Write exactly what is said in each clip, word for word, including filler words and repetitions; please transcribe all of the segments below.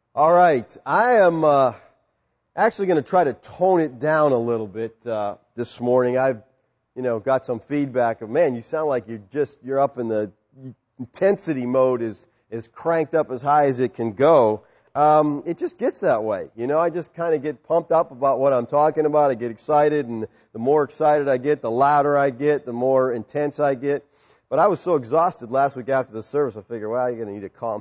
All right. I am uh, actually going to try to tone it down a little bit uh, this morning. I've, you know, got some feedback of, man, you sound like you're just, you're up in the intensity mode is, is cranked up as high as it can go. Um, it just gets that way. You know, I just kind of get pumped up about what I'm talking about. I get excited, and the more excited I get, the louder I get, the more intense I get. But I was so exhausted last week after the service, I figured, well, you're going to need to calm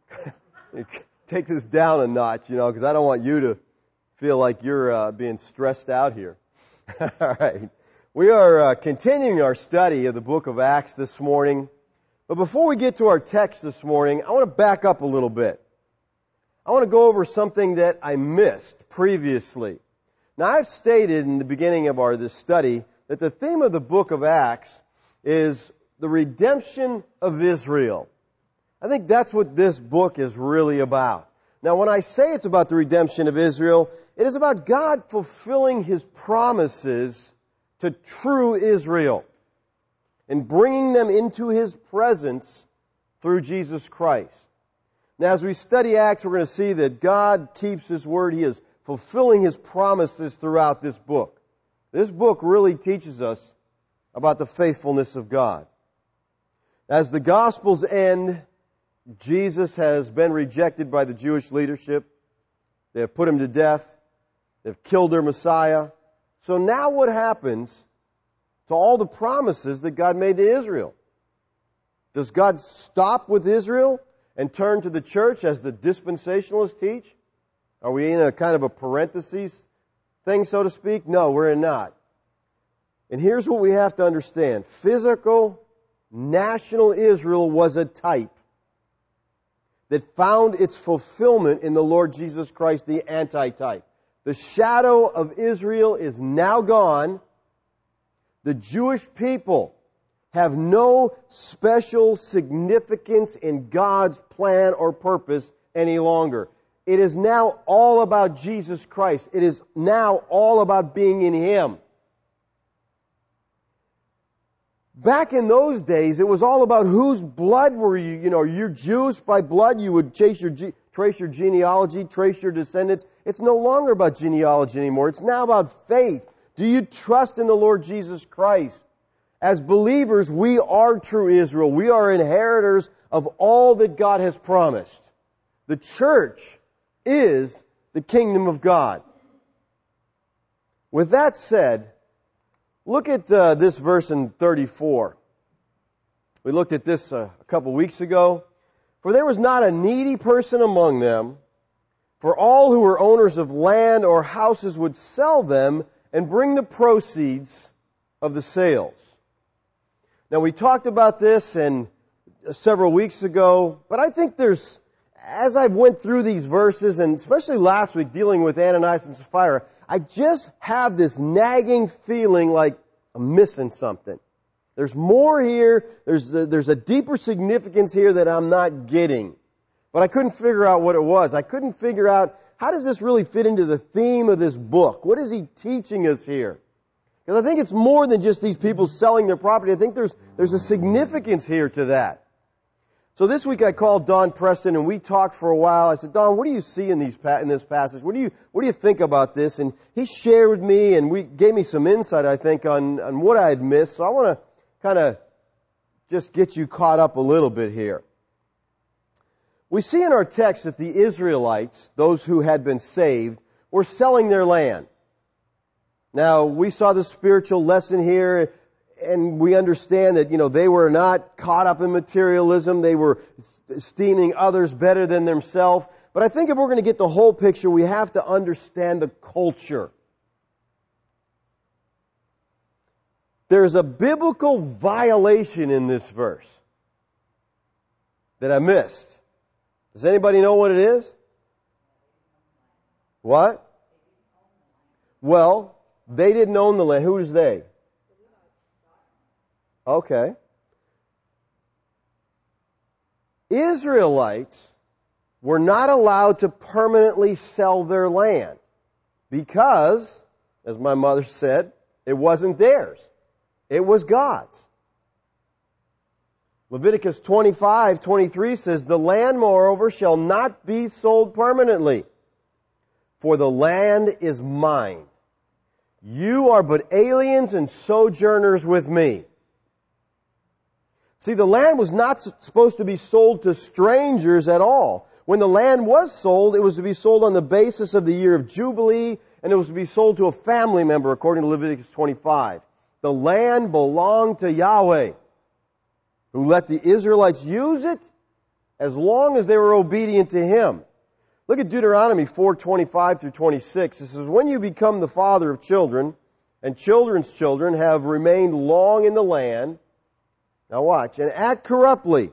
take this down a notch, you know, because I don't want you to feel like you're uh, being stressed out here. All right. We are uh, continuing our study of the book of Acts this morning. But before we get to our text this morning, I want to back up a little bit. I want to go over something that I missed previously. Now, I've stated in the beginning of our this study that the theme of the book of Acts is the redemption of Israel. I think that's what this book is really about. Now, when I say it's about the redemption of Israel, it is about God fulfilling His promises to true Israel and bringing them into His presence through Jesus Christ. Now, as we study Acts, we're going to see that God keeps His word. He is fulfilling His promises throughout this book. This book really teaches us about the faithfulness of God. As the Gospels end, Jesus has been rejected by the Jewish leadership. They have put Him to death. They've killed their Messiah. So now what happens to all the promises that God made to Israel? Does God stop with Israel and turn to the church as the dispensationalists teach? Are we in a kind of a parentheses thing, so to speak? No, we're not. And here's what we have to understand. Physical, national Israel was a type that found its fulfillment in the Lord Jesus Christ, the antitype. The shadow of Israel is now gone. The Jewish people have no special significance in God's plan or purpose any longer. It is now all about Jesus Christ. It is now all about being in Him. Back in those days, it was all about whose blood were you. You know, you're Jewish by blood. You would chase your, trace your genealogy, trace your descendants. It's no longer about genealogy anymore. It's now about faith. Do you trust in the Lord Jesus Christ? As believers, we are true Israel. We are inheritors of all that God has promised. The church is the kingdom of God. With that said, look at uh, this verse in thirty-four. We looked at this uh, a couple weeks ago. For there was not a needy person among them, for all who were owners of land or houses would sell them and bring the proceeds of the sales. Now, we talked about this and uh, several weeks ago, but I think there's, as I went through these verses, and especially last week dealing with Ananias and Sapphira, I just have this nagging feeling like I'm missing something. There's more here. There's there's a deeper significance here that I'm not getting. But I couldn't figure out what it was. I couldn't figure out, how does this really fit into the theme of this book? What is he teaching us here? Because I think it's more than just these people selling their property. I think there's there's a significance here to that. So this week I called Don Preston and we talked for a while. I said, Don, what do you see in these in this passage? What do you what do you think about this? And he shared with me and we gave me some insight, I think, on, on what I had missed. So I want to kind of just get you caught up a little bit here. We see in our text that the Israelites, those who had been saved, were selling their land. Now, we saw the spiritual lesson here. And we understand that, you know, they were not caught up in materialism. They were esteeming others better than themselves. But I think if we're going to get the whole picture, we have to understand the culture. There's a biblical violation in this verse that I missed. Does anybody know what it is? What? Well, they didn't own the land. Who is they? Okay. Israelites were not allowed to permanently sell their land because, as my mother said, it wasn't theirs. It was God's. Leviticus twenty-five twenty-three says, "The land, moreover, shall not be sold permanently, for the land is mine. You are but aliens and sojourners with me." See, the land was not supposed to be sold to strangers at all. When the land was sold, it was to be sold on the basis of the year of Jubilee, and it was to be sold to a family member, according to Leviticus twenty-five. The land belonged to Yahweh, who let the Israelites use it as long as they were obedient to Him. Look at Deuteronomy four twenty-five through twenty-six. It says, "When you become the father of children, and children's children have remained long in the land," now watch, "and act corruptly,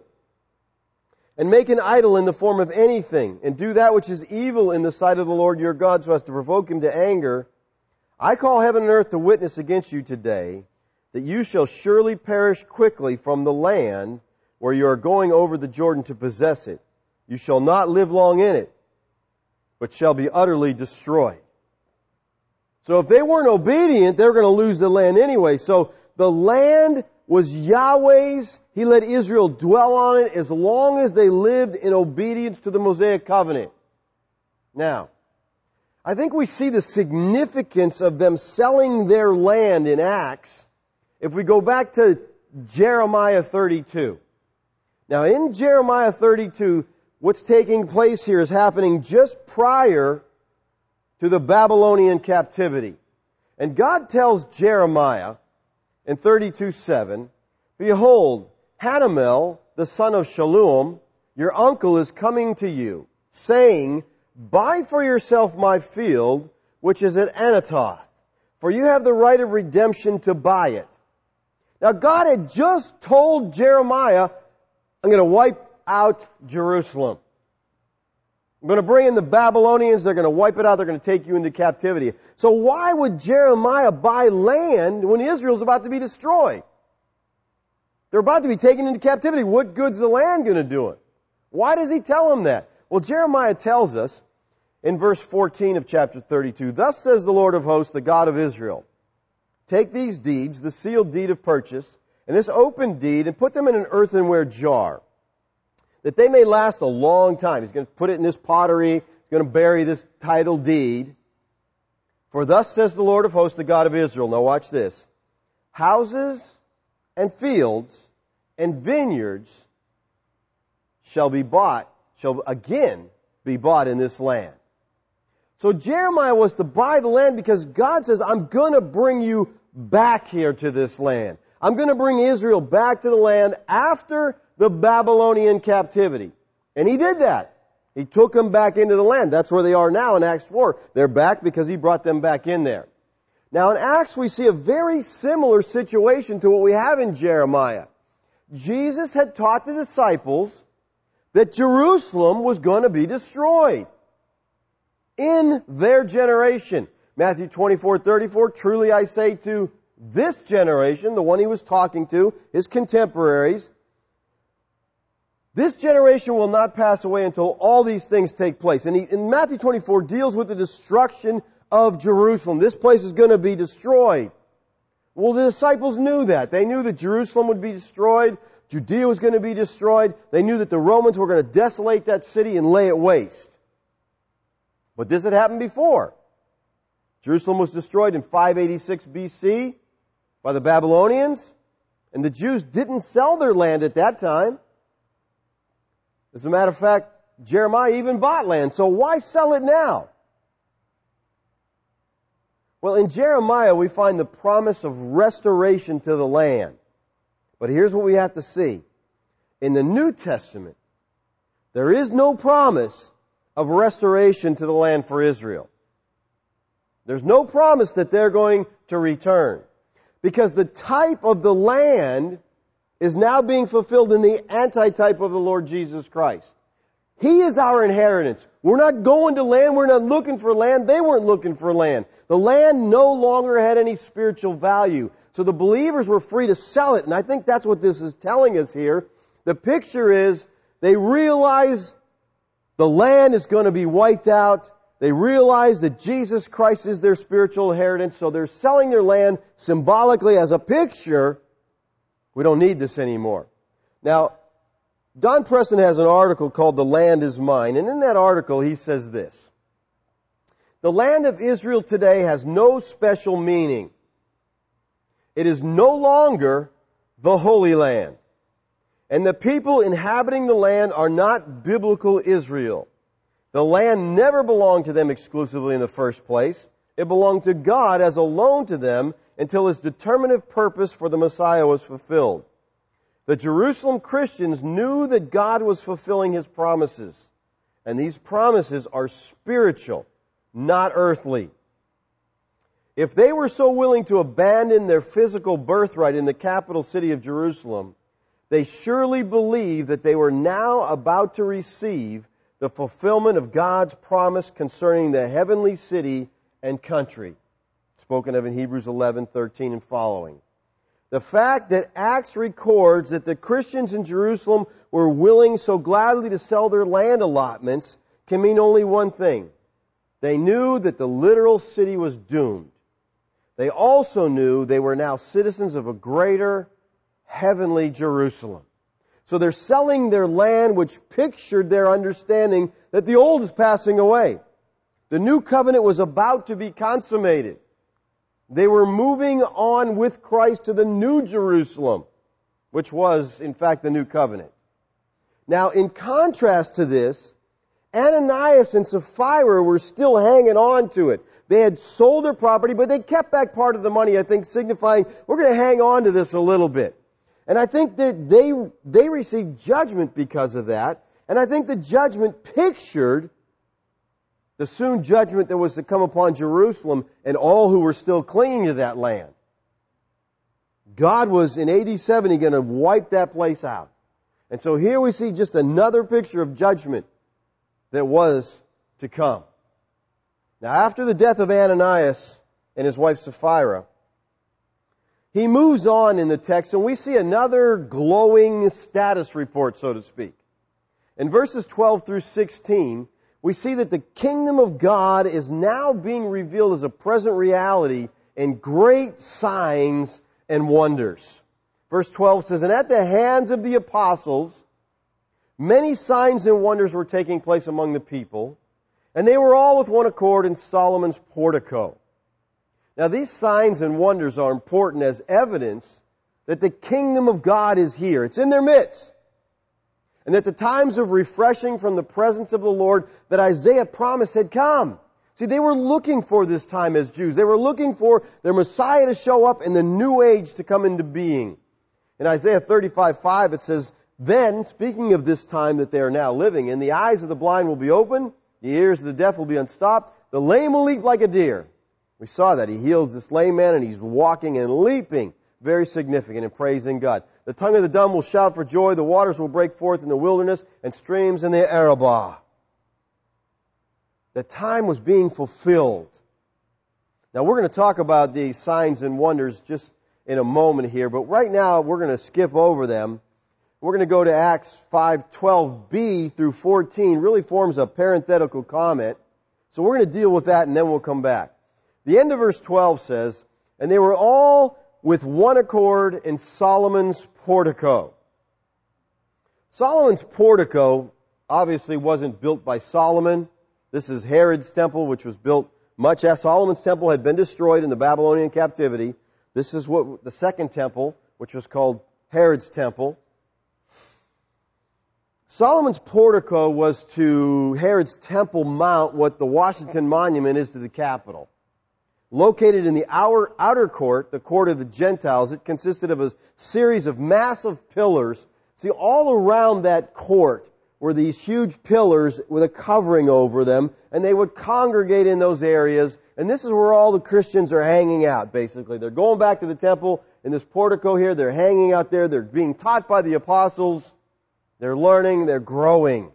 and make an idol in the form of anything, and do that which is evil in the sight of the Lord your God, so as to provoke Him to anger, I call heaven and earth to witness against you today, that you shall surely perish quickly from the land where you are going over the Jordan to possess it. You shall not live long in it, but shall be utterly destroyed." So if they weren't obedient, they were going to lose the land anyway. So the land was Yahweh's. He let Israel dwell on it as long as they lived in obedience to the Mosaic covenant. Now, I think we see the significance of them selling their land in Acts if we go back to Jeremiah thirty-two. Now, in Jeremiah thirty-two, what's taking place here is happening just prior to the Babylonian captivity. And God tells Jeremiah in thirty-two seven, "Behold, Hanamel, the son of Shallum, your uncle, is coming to you, saying, Buy for yourself my field, which is at Anathoth, for you have the right of redemption to buy it." Now, God had just told Jeremiah, "I'm going to wipe out Jerusalem. I'm going to bring in the Babylonians. They're going to wipe it out. They're going to take you into captivity." So why would Jeremiah buy land when Israel's about to be destroyed? They're about to be taken into captivity. What good's the land going to do it? Why does he tell him that? Well, Jeremiah tells us in verse fourteen of chapter thirty-two, "Thus says the Lord of hosts, the God of Israel, take these deeds, the sealed deed of purchase, and this open deed, and put them in an earthenware jar, that they may last a long time." He's going to put it in this pottery. He's going to bury this title deed. "For thus says the Lord of hosts, the God of Israel." Now watch this. "Houses and fields and vineyards shall be bought, shall again be bought in this land." So Jeremiah was to buy the land because God says, "I'm going to bring you back here to this land. I'm going to bring Israel back to the land after the Babylonian captivity." And He did that. He took them back into the land. That's where they are now in Acts four. They're back because He brought them back in there. Now in Acts we see a very similar situation to what we have in Jeremiah. Jesus had taught the disciples that Jerusalem was going to be destroyed in their generation. Matthew twenty-four thirty-four, "Truly I say to this generation," the one He was talking to, His contemporaries, "this generation will not pass away until all these things take place." And he, in Matthew twenty-four deals with the destruction of Jerusalem. This place is going to be destroyed. Well, the disciples knew that. They knew that Jerusalem would be destroyed. Judea was going to be destroyed. They knew that the Romans were going to desolate that city and lay it waste. But this had happened before. Jerusalem was destroyed in five eighty-six B C by the Babylonians, and the Jews didn't sell their land at that time. As a matter of fact, Jeremiah even bought land, so why sell it now? Well, in Jeremiah we find the promise of restoration to the land. But here's what we have to see. In the New Testament, there is no promise of restoration to the land for Israel. There's no promise that they're going to return. Because the type of the land is now being fulfilled in the antitype of the Lord Jesus Christ. He is our inheritance. We're not going to land. We're not looking for land. They weren't looking for land. The land no longer had any spiritual value. So the believers were free to sell it. And I think that's what this is telling us here. The picture is they realize the land is going to be wiped out. They realize that Jesus Christ is their spiritual inheritance. So they're selling their land symbolically as a picture. We don't need this anymore. Now, Don Preston has an article called The Land is Mine, and in that article he says this: the land of Israel today has no special meaning. It is no longer the Holy Land. And the people inhabiting the land are not biblical Israel. The land never belonged to them exclusively in the first place. It belonged to God as a loan to them until His determinative purpose for the Messiah was fulfilled. The Jerusalem Christians knew that God was fulfilling His promises. And these promises are spiritual, not earthly. If they were so willing to abandon their physical birthright in the capital city of Jerusalem, they surely believed that they were now about to receive the fulfillment of God's promise concerning the heavenly city and country, spoken of in Hebrews eleven thirteen and following. The fact that Acts records that the Christians in Jerusalem were willing so gladly to sell their land allotments can mean only one thing. They knew that the literal city was doomed. They also knew they were now citizens of a greater heavenly Jerusalem. So they're selling their land, which pictured their understanding that the old is passing away. The new covenant was about to be consummated. They were moving on with Christ to the new Jerusalem, which was, in fact, the new covenant. Now, in contrast to this, Ananias and Sapphira were still hanging on to it. They had sold their property, but they kept back part of the money, I think, signifying, we're going to hang on to this a little bit. And I think that they, they received judgment because of that. And I think the judgment pictured the soon judgment that was to come upon Jerusalem and all who were still clinging to that land. God was, in A D seventy, going to wipe that place out. And so here we see just another picture of judgment that was to come. Now, after the death of Ananias and his wife Sapphira, he moves on in the text, and we see another glowing status report, so to speak. In verses twelve through sixteen, we see that the kingdom of God is now being revealed as a present reality in great signs and wonders. Verse twelve says, "And at the hands of the apostles, many signs and wonders were taking place among the people, and they were all with one accord in Solomon's portico." Now, these signs and wonders are important as evidence that the kingdom of God is here. It's in their midst. And that the times of refreshing from the presence of the Lord that Isaiah promised had come. See, they were looking for this time as Jews. They were looking for their Messiah to show up and the new age to come into being. In Isaiah thirty-five five it says, "Then, speaking of this time that they are now living in, the eyes of the blind will be opened, the ears of the deaf will be unstopped, the lame will leap like a deer." We saw that. He heals this lame man and he's walking and leaping. Very significant in praising God. "The tongue of the dumb will shout for joy. The waters will break forth in the wilderness and streams in the Arabah." The time was being fulfilled. Now we're going to talk about these signs and wonders just in a moment here, but right now we're going to skip over them. We're going to go to Acts five twelve b through fourteen. Really forms a parenthetical comment. So we're going to deal with that and then we'll come back. The end of verse twelve says, "And they were all with one accord in Solomon's portico." Solomon's portico obviously wasn't built by Solomon. This is Herod's temple, which was built much as Solomon's temple had been destroyed in the Babylonian captivity. This is what the second temple, which was called Herod's temple. Solomon's portico was to Herod's Temple Mount what the Washington Monument is to the Capitol. Located in the outer, outer court, the court of the Gentiles, it consisted of a series of massive pillars. See, all around that court were these huge pillars with a covering over them, and they would congregate in those areas, and this is where all the Christians are hanging out, basically. They're going back to the temple in this portico here, they're hanging out there, they're being taught by the apostles, they're learning, they're growing.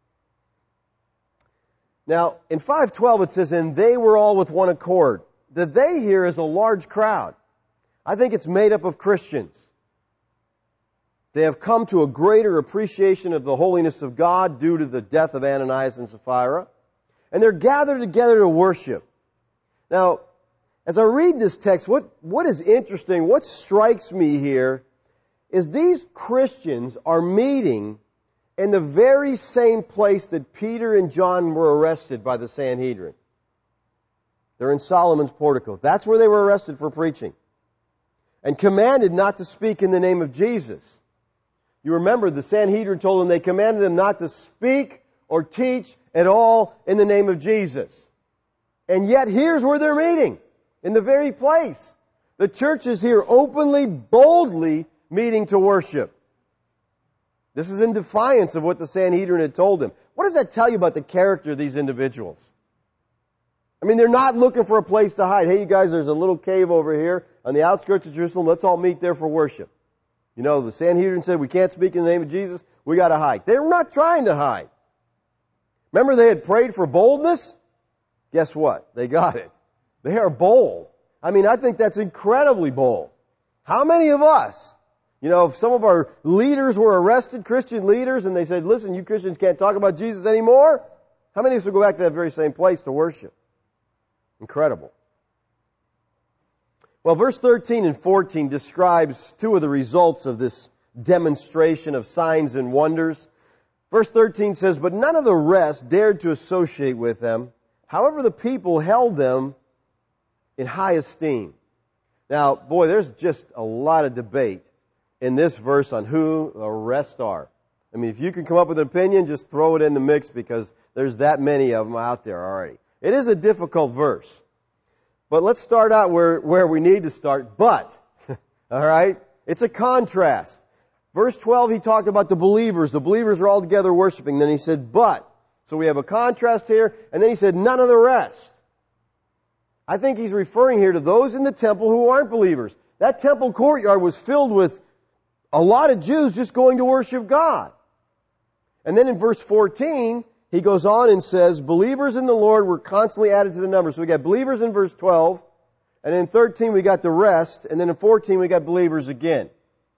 Now, in five twelve it says, "And they were all with one accord." The "they" here is a large crowd. I think it's made up of Christians. They have come to a greater appreciation of the holiness of God due to the death of Ananias and Sapphira. And they're gathered together to worship. Now, as I read this text, what, what is interesting, what strikes me here, is these Christians are meeting in the very same place that Peter and John were arrested by the Sanhedrin. They're in Solomon's portico. That's where they were arrested for preaching. And commanded not to speak in the name of Jesus. You remember the Sanhedrin told them they commanded them not to speak or teach at all in the name of Jesus. And yet here's where they're meeting. In the very place. The church is here openly, boldly meeting to worship. This is in defiance of what the Sanhedrin had told them. What does that tell you about the character of these individuals? I mean, they're not looking for a place to hide. Hey, you guys, there's a little cave over here on the outskirts of Jerusalem. Let's all meet there for worship. You know, the Sanhedrin said, we can't speak in the name of Jesus. We got to hide. They're not trying to hide. Remember they had prayed for boldness? Guess what? They got it. They are bold. I mean, I think that's incredibly bold. How many of us, you know, if some of our leaders were arrested, Christian leaders, and they said, listen, you Christians can't talk about Jesus anymore, how many of us would go back to that very same place to worship? Incredible. Well, verse thirteen and fourteen describes two of the results of this demonstration of signs and wonders. Verse thirteen says, but none of the rest dared to associate with them. However, the people held them in high esteem. Now, boy, there's just a lot of debate in this verse on who the rest are. I mean, if you can come up with an opinion, just throw it in the mix because there's that many of them out there already. It is a difficult verse. But let's start out where, where we need to start. But, all right, it's a contrast. Verse twelve, he talked about the believers. The believers are all together worshiping. Then he said, but. So we have a contrast here. And then he said, none of the rest. I think he's referring here to those in the temple who aren't believers. That temple courtyard was filled with a lot of Jews just going to worship God. And then in verse fourteen, he goes on and says, believers in the Lord were constantly added to the number. So we got believers in verse twelve, and in thirteen we got the rest, and then in fourteen we got believers again.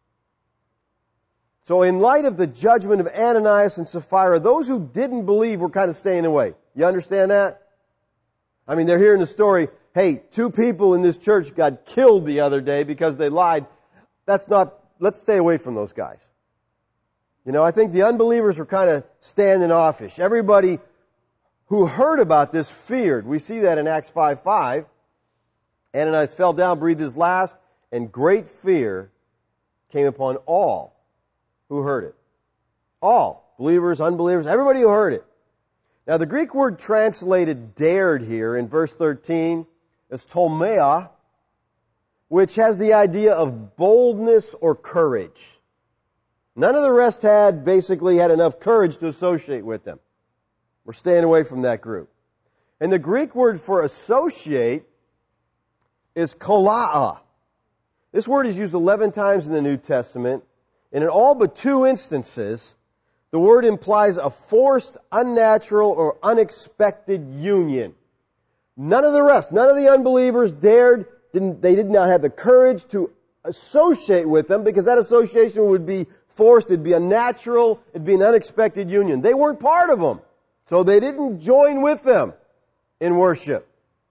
So in light of the judgment of Ananias and Sapphira, those who didn't believe were kind of staying away. You understand that? I mean, they're hearing the story, hey, two people in this church got killed the other day because they lied. That's not, let's stay away from those guys. You know, I think the unbelievers were kind of standing offish. Everybody who heard about this feared. We see that in Acts five five. Ananias fell down, breathed his last, and great fear came upon all who heard it. All. Believers, unbelievers, everybody who heard it. Now the Greek word translated dared here in verse thirteen is tolmea, which has the idea of boldness or courage. None of the rest had basically had enough courage to associate with them. We're staying away from that group. And the Greek word for associate is kolaa. This word is used eleven times in the New Testament, and in all but two instances, the word implies a forced, unnatural, or unexpected union. None of the rest, none of the unbelievers dared, didn't, they did not have the courage to associate with them because that association would be forced, it'd be unnatural, it'd be an unexpected union. They weren't part of them, so they didn't join with them in worship.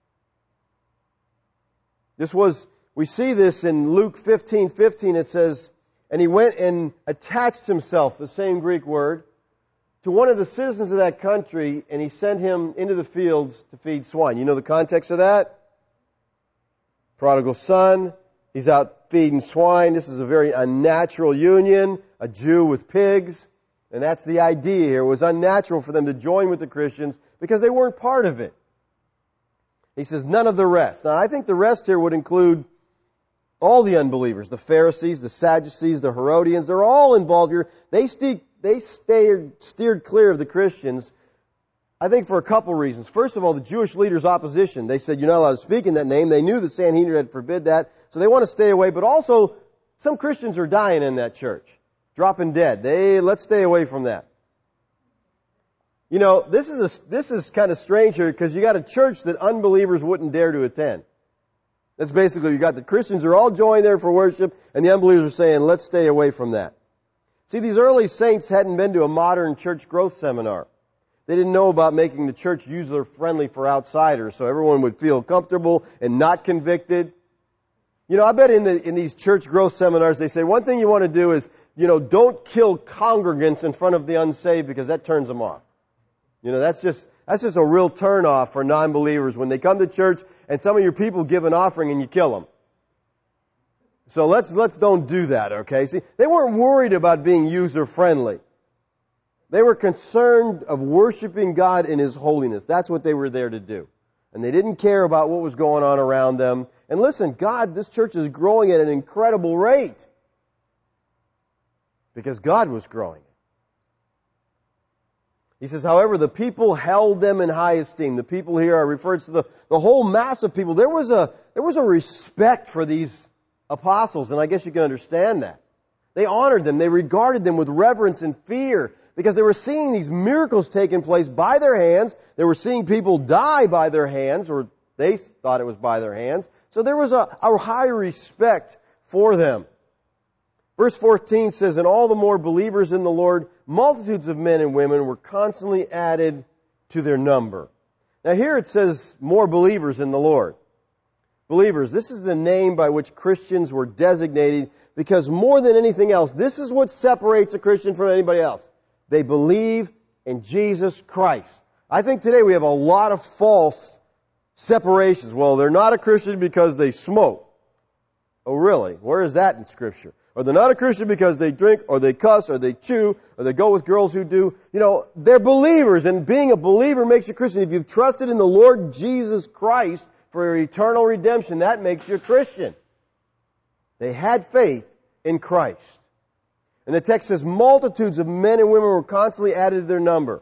This was, we see this in Luke fifteen fifteen. It says, and he went and attached himself, the same Greek word, to one of the citizens of that country, and he sent him into the fields to feed swine. You know the context of that? Prodigal son, he's out feeding swine. This is a very unnatural union, a Jew with pigs. And that's the idea here. It was unnatural for them to join with the Christians because they weren't part of it. He says, none of the rest. Now, I think the rest here would include all the unbelievers, the Pharisees, the Sadducees, the Herodians. They're all involved here. They, ste- they stayed, steered clear of the Christians, I think for a couple reasons. First of all, the Jewish leaders' opposition. They said, you're not allowed to speak in that name. They knew the Sanhedrin had forbid that, so they want to stay away. But also, some Christians are dying in that church, dropping dead. They let's stay away from that. You know, this is a, this is kind of strange here because you got a church that unbelievers wouldn't dare to attend. That's basically, you got the Christians are all joined there for worship, and the unbelievers are saying, let's stay away from that. See, these early saints hadn't been to a modern church growth seminar. They didn't know about making the church user-friendly for outsiders, so everyone would feel comfortable and not convicted. You know, I bet in the in these church growth seminars they say one thing you want to do is, you know, don't kill congregants in front of the unsaved because that turns them off. You know, that's just that's just a real turn off for non-believers when they come to church and some of your people give an offering and you kill them. So let's let's don't do that, okay? See, they weren't worried about being user friendly. They were concerned of worshiping God in His holiness. That's what they were there to do. And they didn't care about what was going on around them. And listen, God, this church is growing at an incredible rate. Because God was growing it. He says, however, the people held them in high esteem. The people here are referred to the, the whole mass of people. There was a, there was a respect for these apostles, and I guess you can understand that. They honored them. They regarded them with reverence and fear because they were seeing these miracles taking place by their hands. They were seeing people die by their hands, or they thought it was by their hands. So there was a, a high respect for them. Verse fourteen says, and all the more believers in the Lord, multitudes of men and women were constantly added to their number. Now here it says more believers in the Lord. Believers, this is the name by which Christians were designated because more than anything else, this is what separates a Christian from anybody else. They believe in Jesus Christ. I think today we have a lot of false separations. Well, they're not a Christian because they smoke. Oh, really? Where is that in Scripture? Or they're not a Christian because they drink, or they cuss, or they chew, or they go with girls who do. You know, they're believers, and being a believer makes you a Christian. If you've trusted in the Lord Jesus Christ for your eternal redemption, that makes you a Christian. They had faith in Christ. And the text says multitudes of men and women were constantly added to their number.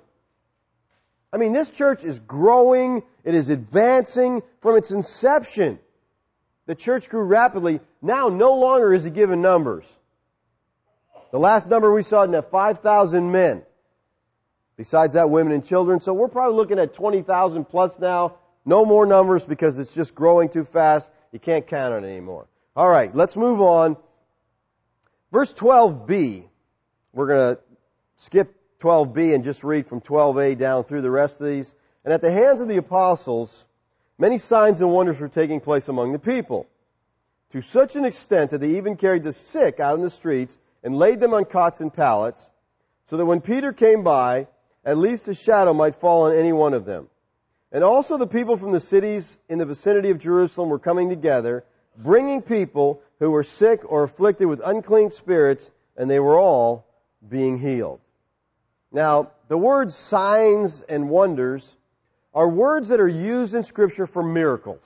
I mean, this church is growing. It is advancing from its inception. The church grew rapidly. Now, no longer is it given numbers. The last number we saw had five thousand men. Besides that, women and children. So we're probably looking at twenty thousand plus now. No more numbers because it's just growing too fast. You can't count on it anymore. All right, let's move on. Verse twelve b. We're going to skip twelve b and just read from twelve a down through the rest of these. And at the hands of the apostles, many signs and wonders were taking place among the people, to such an extent that they even carried the sick out in the streets and laid them on cots and pallets, so that when Peter came by, at least a shadow might fall on any one of them. And also the people from the cities in the vicinity of Jerusalem were coming together, bringing people who were sick or afflicted with unclean spirits, and they were all being healed. Now, the words signs and wonders are words that are used in Scripture for miracles.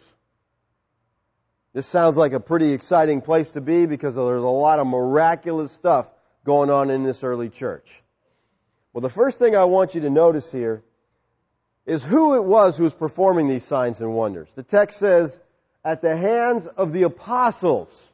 This sounds like a pretty exciting place to be because there's a lot of miraculous stuff going on in this early church. Well, the first thing I want you to notice here is who it was who was performing these signs and wonders. The text says, at the hands of the apostles.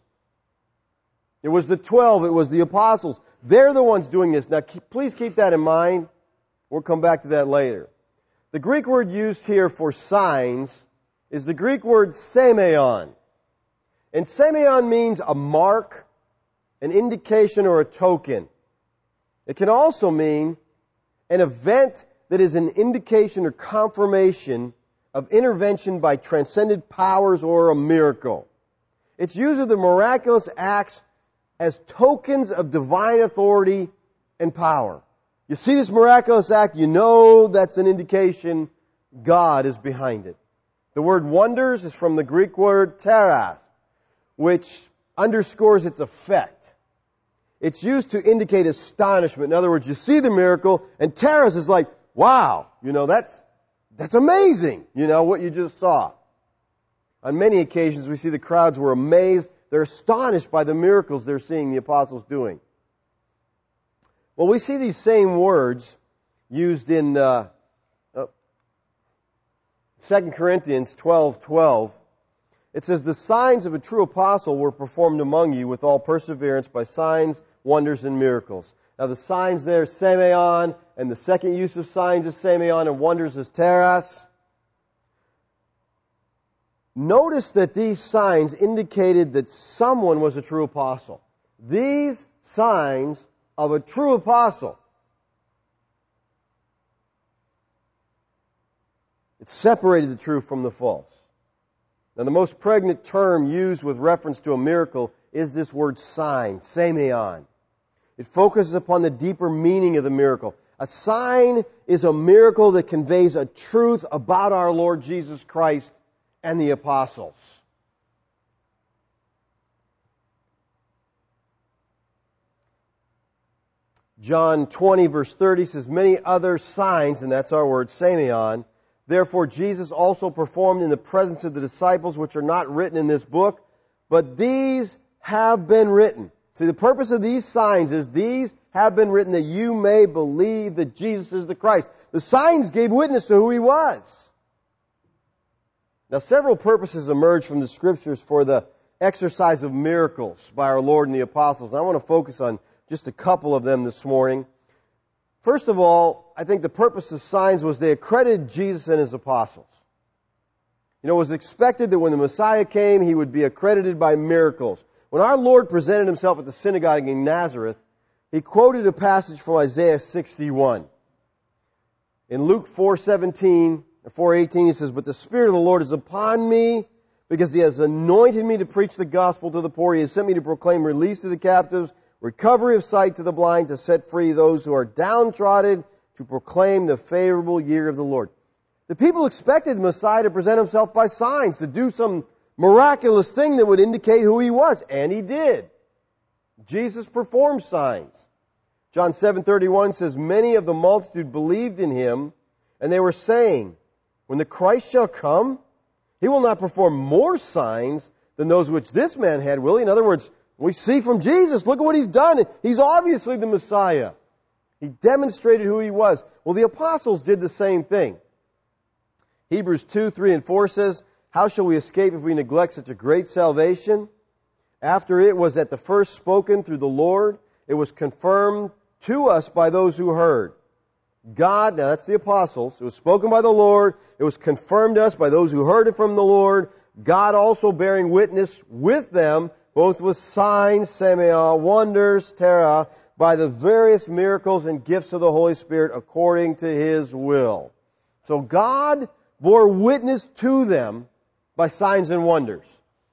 It was the twelve, it was the apostles. They're the ones doing this. Now, keep, please keep that in mind. We'll come back to that later. The Greek word used here for signs is the Greek word semeion. And semeion means a mark, an indication, or a token. It can also mean an event that is an indication or confirmation of intervention by transcendent powers or a miracle. It's used of the miraculous acts as tokens of divine authority and power. You see this miraculous act, you know that's an indication God is behind it. The word wonders is from the Greek word teras, which underscores its effect. It's used to indicate astonishment. In other words, you see the miracle, and teras is like, wow, you know, that's that's amazing, you know, what you just saw. On many occasions, we see the crowds were amazed. They're astonished by the miracles they're seeing the apostles doing. Well, we see these same words used in uh, uh, Second Corinthians twelve twelve. It says, the signs of a true apostle were performed among you with all perseverance by signs, wonders, and miracles. Now the signs there, semeion, and the second use of signs is semeion, and wonders is teras. Notice that these signs indicated that someone was a true apostle. These signs of a true apostle. It separated the true from the false. Now, the most pregnant term used with reference to a miracle is this word sign, semeion. It focuses upon the deeper meaning of the miracle. A sign is a miracle that conveys a truth about our Lord Jesus Christ and the apostles. John twenty verse thirty says, many other signs, and that's our word, semeion, therefore Jesus also performed in the presence of the disciples, which are not written in this book, but these have been written. See, the purpose of these signs is these have been written that you may believe that Jesus is the Christ. The signs gave witness to who He was. Now, several purposes emerge from the Scriptures for the exercise of miracles by our Lord and the apostles. And I want to focus on just a couple of them this morning. First of all, I think the purpose of signs was they accredited Jesus and His apostles. You know, it was expected that when the Messiah came, He would be accredited by miracles. When our Lord presented Himself at the synagogue in Nazareth, He quoted a passage from Isaiah sixty-one. In Luke four seventeen, four eighteen, He says, but the Spirit of the Lord is upon me, because He has anointed me to preach the gospel to the poor. He has sent me to proclaim release to the captives, recovery of sight to the blind, to set free those who are downtrodden, to proclaim the favorable year of the Lord. The people expected the Messiah to present Himself by signs, to do some miraculous thing that would indicate who He was, and He did. Jesus performed signs. John seven thirty-one says, many of the multitude believed in Him, and they were saying, when the Christ shall come, He will not perform more signs than those which this man had, will He? In other words, we see from Jesus, look at what He's done. He's obviously the Messiah. He demonstrated who He was. Well, the apostles did the same thing. Hebrews two, three, and four says, how shall we escape if we neglect such a great salvation? After it was at the first spoken through the Lord, it was confirmed to us by those who heard. God, now that's the apostles, it was spoken by the Lord, it was confirmed to us by those who heard it from the Lord, God also bearing witness with them, both with signs, semeion, wonders, terra, by the various miracles and gifts of the Holy Spirit according to His will. So God bore witness to them by signs and wonders.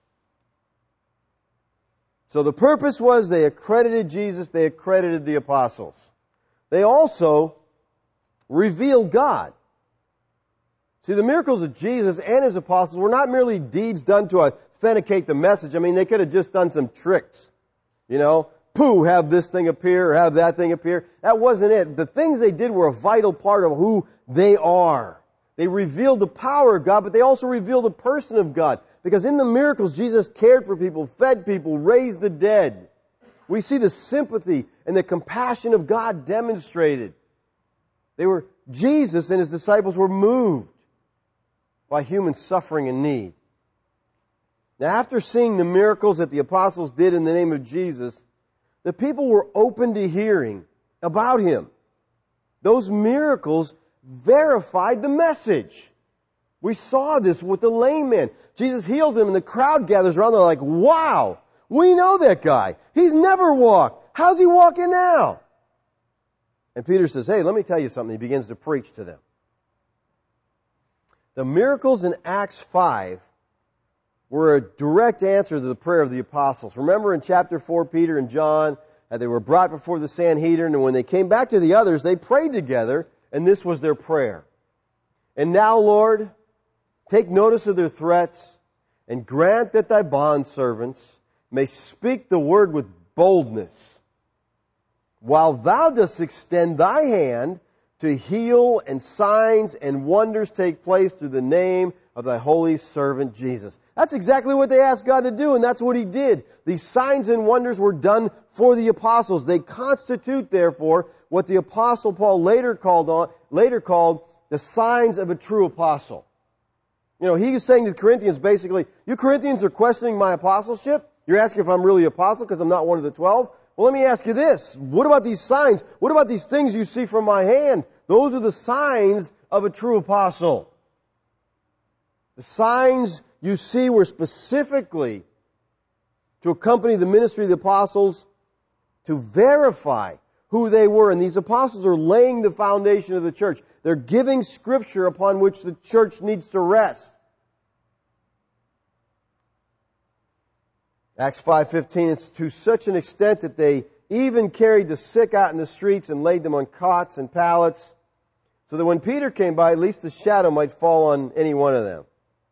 So the purpose was they accredited Jesus, they accredited the apostles. They also revealed God. See, the miracles of Jesus and His apostles were not merely deeds done to authenticate the message. I mean, they could have just done some tricks. You know, pooh, have this thing appear or have that thing appear. That wasn't it. The things they did were a vital part of who they are. They revealed the power of God, but they also revealed the person of God. Because in the miracles, Jesus cared for people, fed people, raised the dead. We see the sympathy and the compassion of God demonstrated. They were, Jesus and His disciples were moved by human suffering and need. Now, after seeing the miracles that the apostles did in the name of Jesus, the people were open to hearing about Him. Those miracles verified the message. We saw this with the lame man. Jesus heals him and the crowd gathers around. They're like, wow, we know that guy. He's never walked. How's he walking now? And Peter says, hey, let me tell you something. He begins to preach to them. The miracles in Acts five were a direct answer to the prayer of the apostles. Remember in chapter four, Peter and John, uh, they were brought before the Sanhedrin, and when they came back to the others, they prayed together, and this was their prayer. And now, Lord, take notice of their threats, and grant that Thy bondservants may speak the word with boldness, while Thou dost extend Thy hand to heal, and signs and wonders take place through the name of Thy holy servant Jesus. That's exactly what they asked God to do, and that's what He did. These signs and wonders were done for the apostles. They constitute, therefore, what the apostle Paul later called on, later called the signs of a true apostle. You know, he was saying to the Corinthians basically, you Corinthians are questioning my apostleship? You're asking if I'm really an apostle because I'm not one of the twelve? Well, let me ask you this. What about these signs? What about these things you see from my hand? Those are the signs of a true apostle. The signs you see were specifically to accompany the ministry of the apostles to verify who they were. And these apostles are laying the foundation of the church. They're giving Scripture upon which the church needs to rest. Acts five fifteen, it's to such an extent that they even carried the sick out in the streets and laid them on cots and pallets, so that when Peter came by, at least the shadow might fall on any one of them.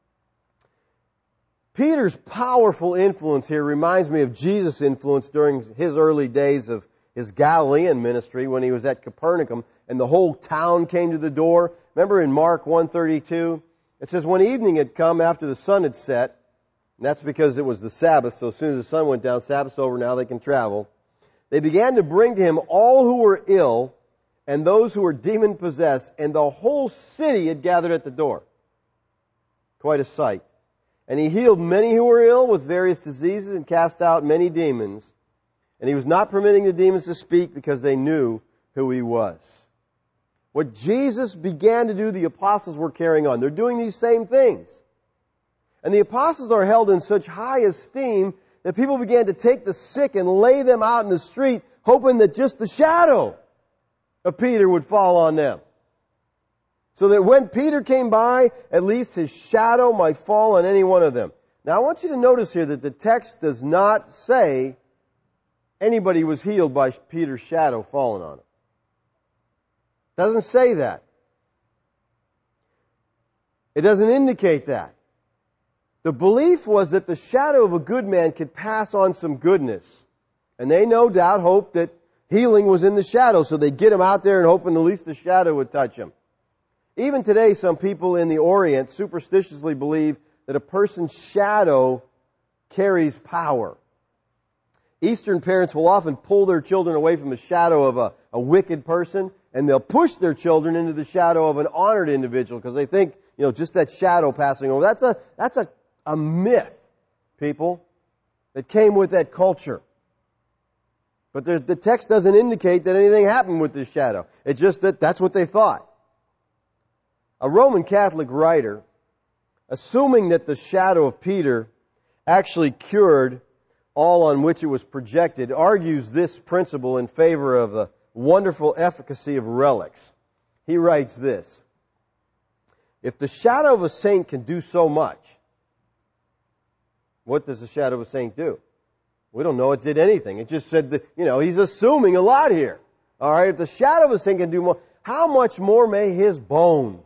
Peter's powerful influence here reminds me of Jesus' influence during his early days of his Galilean ministry when he was at Capernaum and the whole town came to the door. Remember in Mark one thirty-two? It says, when evening had come after the sun had set, and that's because it was the Sabbath, so as soon as the sun went down, Sabbath's over, now they can travel. They began to bring to him all who were ill and those who were demon-possessed, and the whole city had gathered at the door. Quite a sight. And he healed many who were ill with various diseases and cast out many demons. And he was not permitting the demons to speak because they knew who he was. What Jesus began to do, the apostles were carrying on. They're doing these same things. And the apostles are held in such high esteem that people began to take the sick and lay them out in the street, hoping that just the shadow of Peter would fall on them. So that when Peter came by, at least his shadow might fall on any one of them. Now I want you to notice here that the text does not say anybody was healed by Peter's shadow falling on him. It doesn't say that. It doesn't indicate that. The belief was that the shadow of a good man could pass on some goodness. And they no doubt hoped that healing was in the shadow, so they'd get him out there and hoping at least the shadow would touch him. Even today, some people in the Orient superstitiously believe that a person's shadow carries power. Eastern parents will often pull their children away from the shadow of a, a wicked person, and they'll push their children into the shadow of an honored individual because they think, you know, just that shadow passing over. That's a, that's a, a myth, people, that came with that culture. But the, the text doesn't indicate that anything happened with this shadow. It's just that that's what they thought. A Roman Catholic writer, assuming that the shadow of Peter actually cured all on which it was projected, argues this principle in favor of the wonderful efficacy of relics. He writes this: if the shadow of a saint can do so much, what does the shadow of a saint do? We don't know it did anything. It just said that, you know, he's assuming a lot here. All right, if the shadow of a saint can do more, how much more may his bones?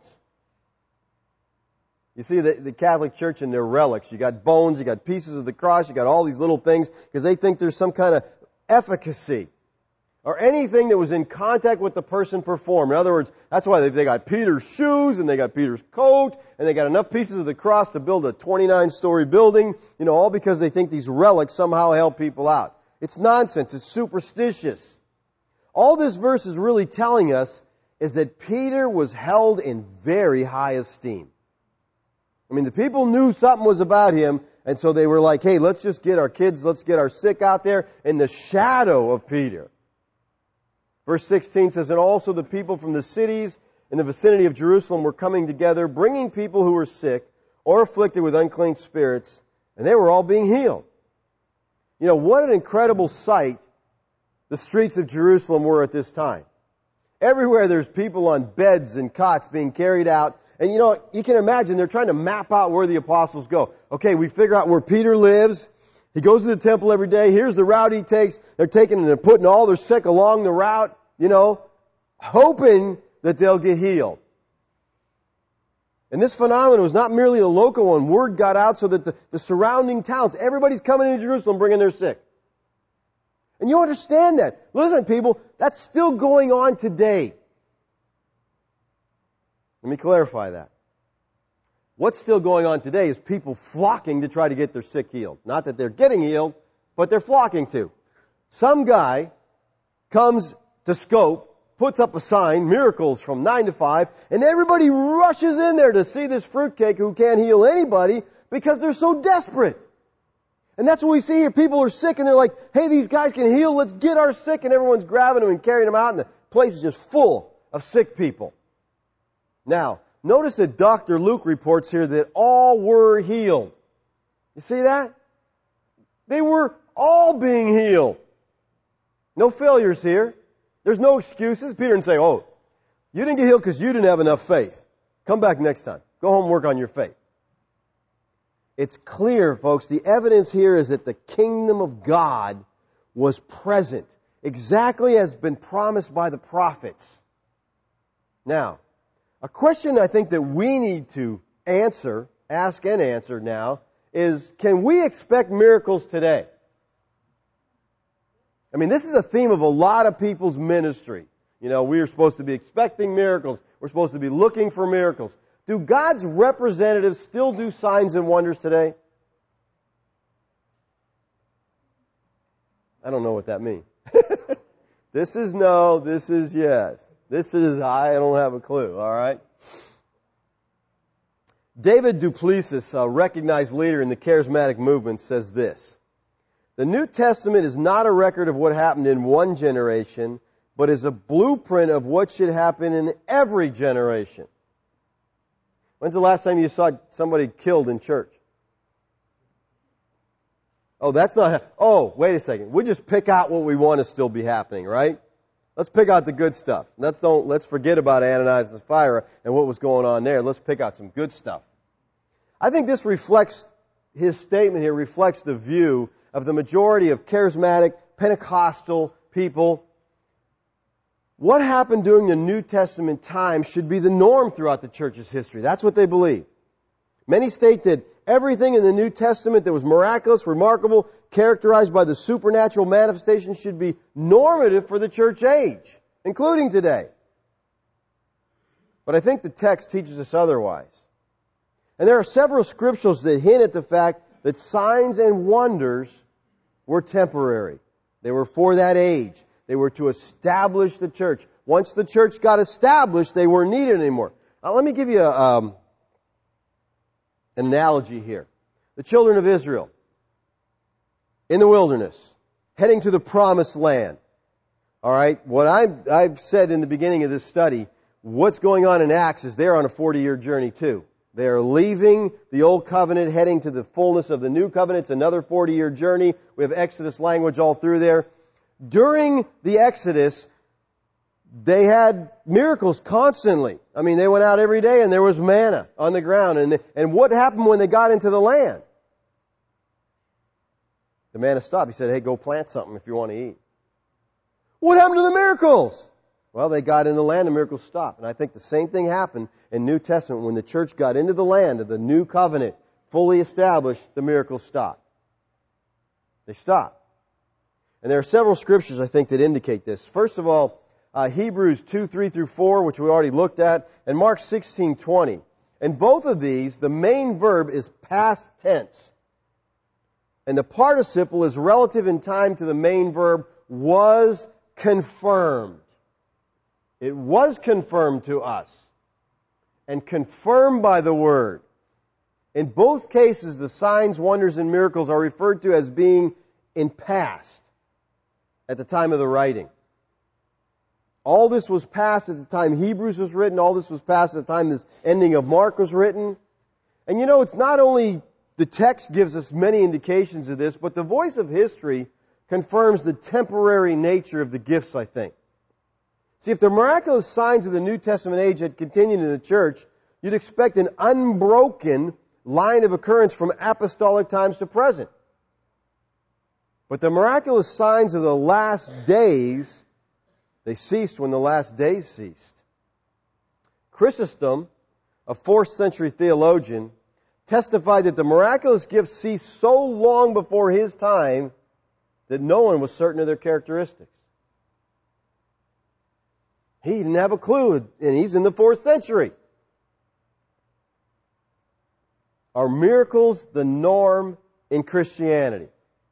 You see, the, the Catholic Church and their relics, you got bones, you got pieces of the cross, you got all these little things, because they think there's some kind of efficacy. Or anything that was in contact with the person performed. In other words, that's why they, they got Peter's shoes, and they got Peter's coat, and they got enough pieces of the cross to build a twenty-nine story building, you know, all because they think these relics somehow help people out. It's nonsense. It's superstitious. All this verse is really telling us is that Peter was held in very high esteem. I mean, the people knew something was about him, and so they were like, hey, let's just get our kids, let's get our sick out there in the shadow of Peter. Verse sixteen says, and also the people from the cities in the vicinity of Jerusalem were coming together, bringing people who were sick or afflicted with unclean spirits, and they were all being healed. You know, what an incredible sight the streets of Jerusalem were at this time. Everywhere there's people on beds and cots being carried out. And you know, you can imagine they're trying to map out where the apostles go. Okay, we figure out where Peter lives. He goes to the temple every day. Here's the route he takes. They're taking and they're putting all their sick along the route, you know, hoping that they'll get healed. And this phenomenon was not merely a local one. Word got out so that the, the surrounding towns, everybody's coming into Jerusalem bringing their sick. And you understand that. Listen, people, that's still going on today. Let me clarify that. What's still going on today is people flocking to try to get their sick healed. Not that they're getting healed, but they're flocking to. Some guy comes to Scope, puts up a sign, miracles from nine to five, and everybody rushes in there to see this fruitcake who can't heal anybody because they're so desperate. And that's what we see here. People are sick and they're like, hey, these guys can heal, let's get our sick, and everyone's grabbing them and carrying them out, and the place is just full of sick people. Now, notice that Doctor Luke reports here that all were healed. You see that? They were all being healed. No failures here. There's no excuses. Peter didn't say, oh, you didn't get healed because you didn't have enough faith. Come back next time. Go home and work on your faith. It's clear, folks, the evidence here is that the kingdom of God was present, exactly as been promised by the prophets. Now, a question I think that we need to answer, ask and answer now, is can we expect miracles today? I mean, this is a theme of a lot of people's ministry. You know, we are supposed to be expecting miracles. We're supposed to be looking for miracles. Do God's representatives still do signs and wonders today? I don't know what that means. This is no, this is yes. This is I don't have a clue, all right? David Duplessis, a recognized leader in the charismatic movement, says this: the New Testament is not a record of what happened in one generation, but is a blueprint of what should happen in every generation. When's the last time you saw somebody killed in church? Oh, that's not... Oh, wait a second. We just pick out what we want to still be happening, right? Let's pick out the good stuff. Let's don't. Let's forget about Ananias and Sapphira and what was going on there. Let's pick out some good stuff. I think this reflects, his statement here reflects the view of the majority of charismatic, Pentecostal people. What happened during the New Testament time should be the norm throughout the church's history. That's what they believe. Many state that everything in the New Testament that was miraculous, remarkable, characterized by the supernatural manifestation should be normative for the church age, including today. But I think the text teaches us otherwise. And there are several scriptures that hint at the fact that signs and wonders were temporary. They were for that age. They were to establish the church. Once the church got established, they weren't needed anymore. Now let me give you a, um, an analogy here. The children of Israel in the wilderness, heading to the promised land. All right, what I've, I've said in the beginning of this study, what's going on in Acts is they're on a forty-year journey too. They are leaving the old covenant, heading to the fullness of the new covenant. It's another forty-year journey. We have Exodus language all through there. During the Exodus, they had miracles constantly. I mean, they went out every day and there was manna on the ground. And, and what happened when they got into the land? The manna stopped. He said, hey, go plant something if you want to eat. What happened to the miracles? Well, they got in the land, the miracles stopped. And I think the same thing happened in New Testament. When the church got into the land of the new covenant, fully established, the miracles stopped. They stopped. And there are several scriptures, I think, that indicate this. First of all, uh, Hebrews two, three through four, which we already looked at, and Mark sixteen, twenty. And both of these, the main verb is past tense. And the participle is relative in time to the main verb, was confirmed. It was confirmed to us. And confirmed by the Word. In both cases, the signs, wonders, and miracles are referred to as being in past. At the time of the writing. All this was past at the time Hebrews was written. All this was past at the time this ending of Mark was written. And you know, it's not only the text gives us many indications of this, but the voice of history confirms the temporary nature of the gifts, I think. See, if the miraculous signs of the New Testament age had continued in the church, you'd expect an unbroken line of occurrence from apostolic times to present. But the miraculous signs of the last days, they ceased when the last days ceased. Chrysostom, a fourth century theologian, testified that the miraculous gifts ceased so long before his time that no one was certain of their characteristics. He didn't have a clue, and he's in the fourth century. Are miracles the norm in Christianity?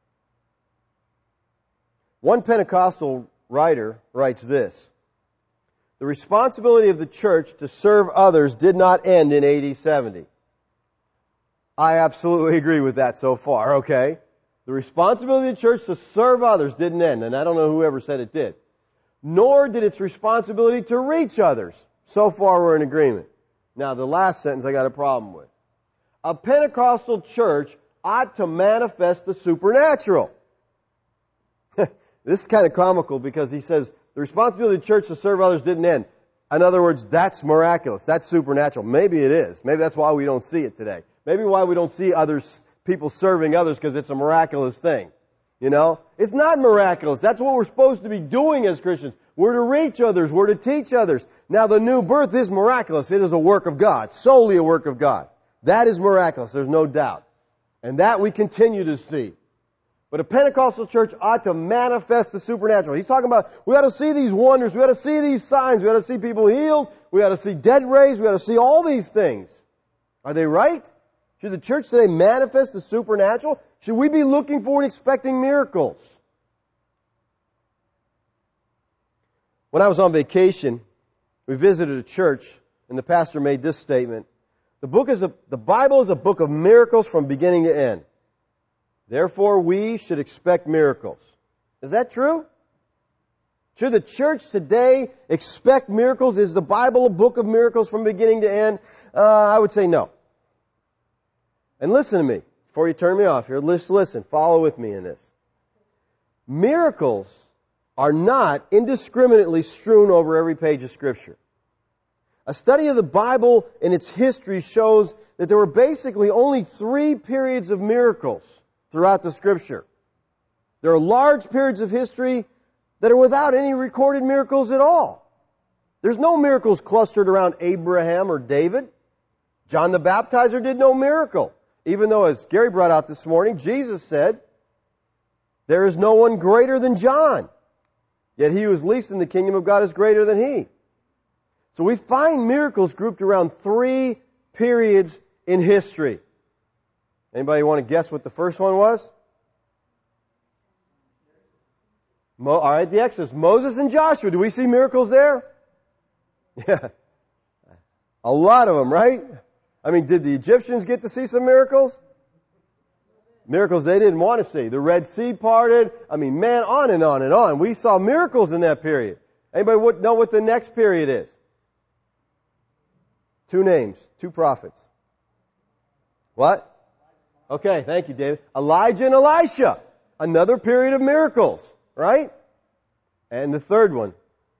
One Pentecostal writer writes this: the responsibility of the church to serve others did not end in A D seventy. I absolutely agree with that so far, okay? The responsibility of the church to serve others didn't end, and I don't know whoever said it did. Nor did its responsibility to reach others. So far we're in agreement. Now the last sentence I got a problem with. A Pentecostal church ought to manifest the supernatural. This is kind of comical because he says the responsibility of the church to serve others didn't end. In other words, that's miraculous. That's supernatural. Maybe it is. Maybe that's why we don't see it today. Maybe why we don't see others, people serving others, because it's a miraculous thing. You know? It's not miraculous. That's what we're supposed to be doing as Christians. We're to reach others. We're to teach others. Now, the new birth is miraculous. It is a work of God. Solely a work of God. That is miraculous. There's no doubt. And that we continue to see. But a Pentecostal church ought to manifest the supernatural. He's talking about, we ought to see these wonders, we ought to see these signs, we ought to see people healed, we ought to see dead raised, we ought to see all these things. Are they right? Should the church today manifest the supernatural? Should we be looking for and expecting miracles? When I was on vacation, we visited a church, and the pastor made this statement. The book is a, the Bible is a book of miracles from beginning to end. Therefore, we should expect miracles. Is that true? Should the church today expect miracles? Is the Bible a book of miracles from beginning to end? Uh, I would say no. And listen to me. Before you turn me off here, listen, listen, follow with me in this. Miracles are not indiscriminately strewn over every page of Scripture. A study of the Bible and its history shows that there were basically only three periods of miracles throughout the Scripture. There are large periods of history that are without any recorded miracles at all. There's no miracles clustered around Abraham or David. John the Baptizer did no miracle. Even though, as Gary brought out this morning, Jesus said, there is no one greater than John. Yet he who is least in the kingdom of God is greater than he. So we find miracles grouped around three periods in history. Anybody want to guess what the first one was? Mo- all right, the Exodus. Moses and Joshua. Do we see miracles there? Yeah. A lot of them, right? I mean, did the Egyptians get to see some miracles? Miracles they didn't want to see. The Red Sea parted. I mean, man, on and on and on. We saw miracles in that period. Anybody know what the next period is? Two names, two prophets. What? Okay, thank you, David. Elijah and Elisha. Another period of miracles, right? And the third one,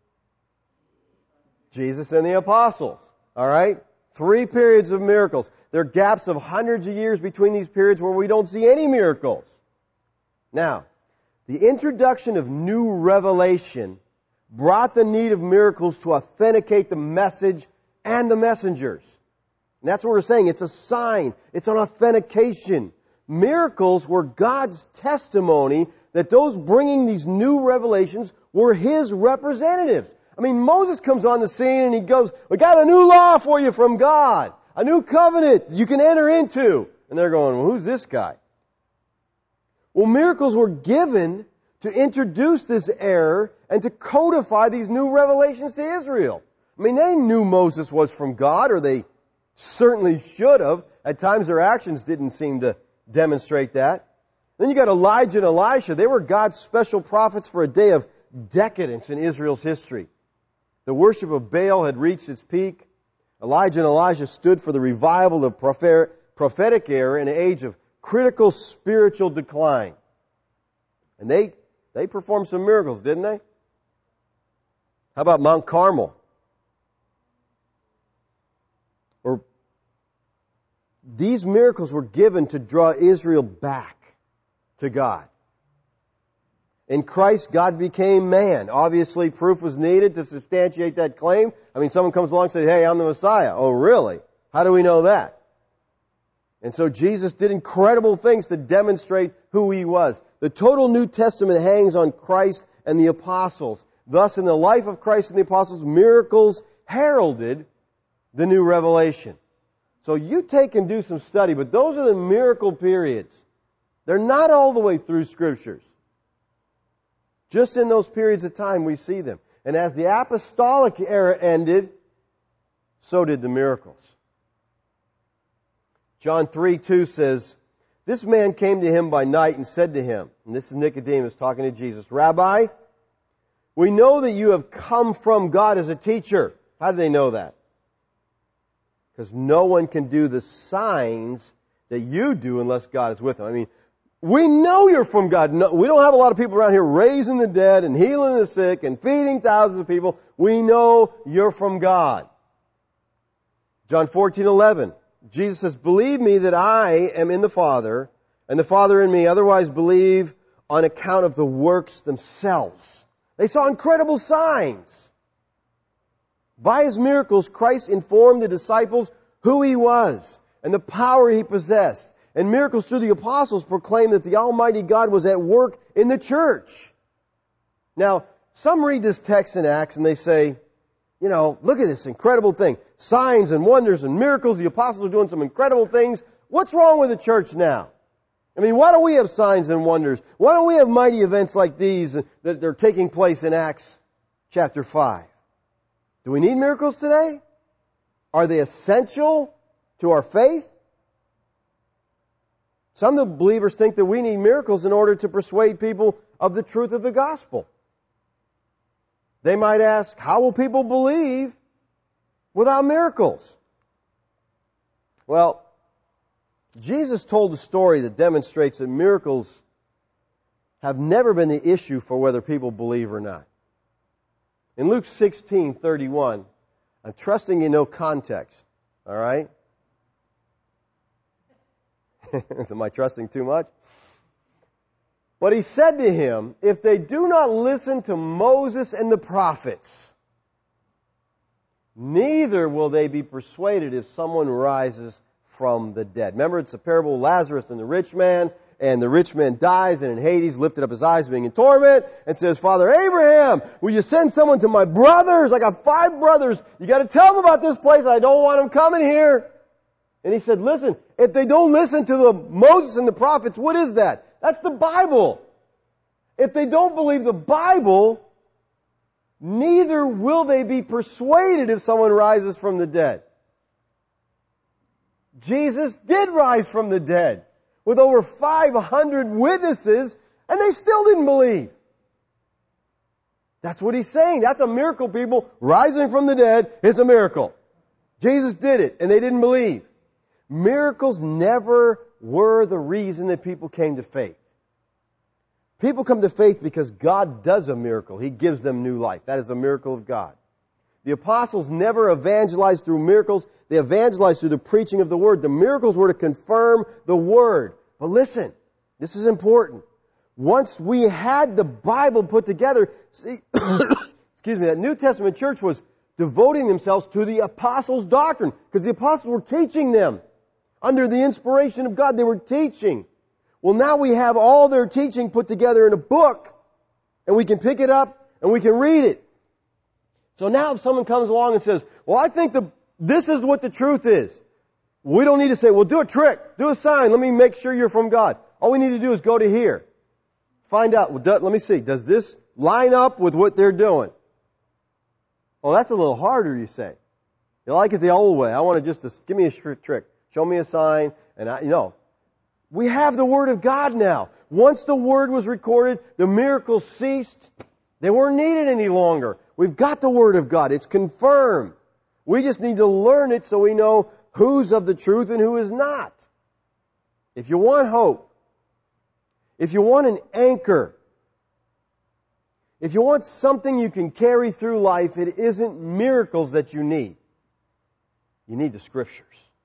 Jesus and the apostles. All right? Three periods of miracles. There are gaps of hundreds of years between these periods where we don't see any miracles. Now, the introduction of new revelation brought the need of miracles to authenticate the message and the messengers. And that's what we're saying. It's a sign. It's an authentication. Miracles were God's testimony that those bringing these new revelations were His representatives. I mean, Moses comes on the scene and he goes, we got a new law for you from God. A new covenant you can enter into. And they're going, well, who's this guy? Well, miracles were given to introduce this error and to codify these new revelations to Israel. I mean, they knew Moses was from God, or they certainly should have. At times their actions didn't seem to demonstrate that. Then you got Elijah and Elisha. They were God's special prophets for a day of decadence in Israel's history. The worship of Baal had reached its peak. Elijah and Elisha stood for the revival of the prophetic era in an age of critical spiritual decline. And they, they performed some miracles, didn't they? How about Mount Carmel? Or these miracles were given to draw Israel back to God. In Christ, God became man. Obviously, proof was needed to substantiate that claim. I mean, someone comes along and says, hey, I'm the Messiah. Oh, really? How do we know that? And so Jesus did incredible things to demonstrate who He was. The total New Testament hangs on Christ and the apostles. Thus, in the life of Christ and the apostles, miracles heralded the new revelation. So you take and do some study, but those are the miracle periods. They're not all the way through Scriptures. Just in those periods of time we see them. And as the apostolic era ended, so did the miracles. John three two says, this man came to Him by night and said to Him, and this is Nicodemus talking to Jesus, Rabbi, we know that you have come from God as a teacher. How do they know that? Because no one can do the signs that you do unless God is with them. I mean, We know you're from God. No, we don't have a lot of people around here raising the dead and healing the sick and feeding thousands of people. We know you're from God. John fourteen eleven. Jesus says, believe me that I am in the Father and the Father in me. Otherwise believe on account of the works themselves. They saw incredible signs. By His miracles, Christ informed the disciples who He was and the power He possessed. And miracles through the apostles proclaim that the Almighty God was at work in the church. Now, some read this text in Acts and they say, you know, look at this incredible thing. Signs and wonders and miracles. The apostles are doing some incredible things. What's wrong with the church now? I mean, why don't we have signs and wonders? Why don't we have mighty events like these that are taking place in Acts chapter five? Do we need miracles today? Are they essential to our faith? Some of the believers think that we need miracles in order to persuade people of the truth of the gospel. They might ask, how will people believe without miracles? Well, Jesus told a story that demonstrates that miracles have never been the issue for whether people believe or not. In Luke sixteen thirty-one, I'm trusting you know context, all right? Am I trusting too much? But He said to him, if they do not listen to Moses and the prophets, neither will they be persuaded if someone rises from the dead. Remember, it's the parable of Lazarus and the rich man, and the rich man dies, and in Hades lifted up his eyes being in torment, and says, Father Abraham, will you send someone to my brothers? I got five brothers. You got to tell them about this place. I don't want them coming here. And He said, listen, if they don't listen to the Moses and the prophets, what is that? That's the Bible. If they don't believe the Bible, neither will they be persuaded if someone rises from the dead. Jesus did rise from the dead with over five hundred witnesses, and they still didn't believe. That's what He's saying. That's a miracle, people. Rising from the dead is a miracle. Jesus did it, and they didn't believe. Miracles never were the reason that people came to faith. People come to faith because God does a miracle. He gives them new life. That is a miracle of God. The apostles never evangelized through miracles. They evangelized through the preaching of the Word. The miracles were to confirm the Word. But listen, this is important. Once we had the Bible put together, see, excuse me, that New Testament church was devoting themselves to the apostles' doctrine because the apostles were teaching them. Under the inspiration of God, they were teaching. Well, now we have all their teaching put together in a book, and we can pick it up and we can read it. So now if someone comes along and says, well, I think the, this is what the truth is, we don't need to say, well, do a trick, do a sign, let me make sure you're from God. All we need to do is go to here. Find out, well, do, let me see, does this line up with what they're doing? Well, that's a little harder, you say. You like it the old way. I want to just, just give me a trick. Show me a sign, and I, you know. We have the Word of God now. Once the Word was recorded, the miracles ceased. They weren't needed any longer. We've got the Word of God. It's confirmed. We just need to learn it so we know who's of the truth and who is not. If you want hope, if you want an anchor, if you want something you can carry through life, it isn't miracles that you need. You need the Scriptures.